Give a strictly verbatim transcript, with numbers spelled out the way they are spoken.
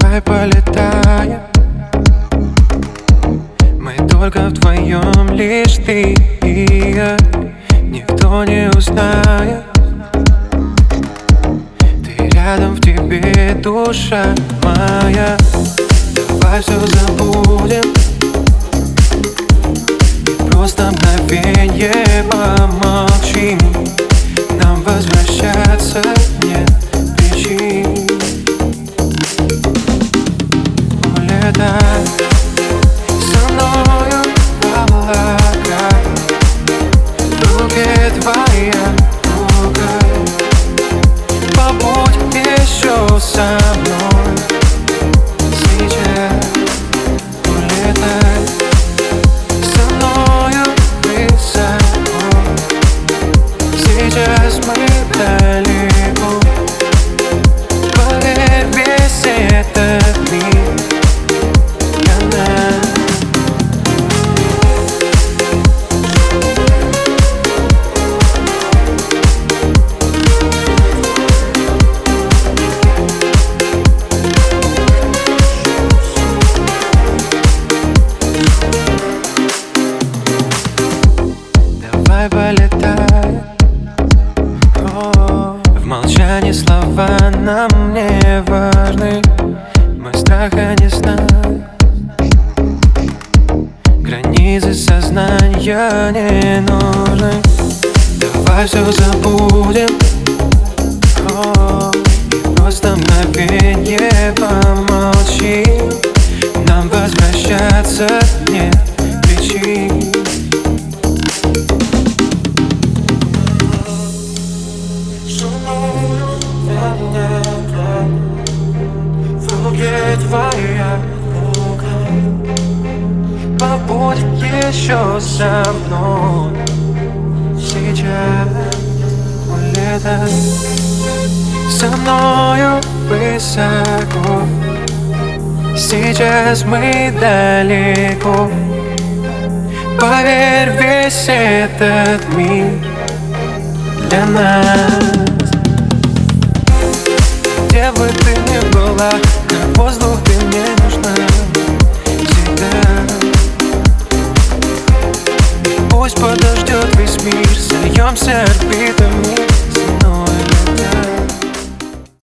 Давай полетаем, мы только вдвоем, лишь ты и я. Никто не узнает, ты рядом, в тебе душа моя. Давай все забудем, просто мгновенье помолчим. Нам возвращаться нет причин. Улетай со мною в облака, в руке твоя рука. Побудь еще со мной сейчас. Улетай со мною высоко, сейчас мы далеко. Поверь, весь этот мир для нас. Давай полетай. В молчании слова нам не важны. Мы страха не знаем, границы сознания не нужны. Давай все забудем, о, и просто мгновенье помолчим. Нам возвращаться нет причин. В руке твоя рука, побудь еще со мной сейчас. Улетай со мною высоко, сейчас мы далеко. Поверь, весь этот мир для нас. Где бы ты ни была, на воздух ты мне нужна всегда. Пусть подождет весь мир, сольемся орбит.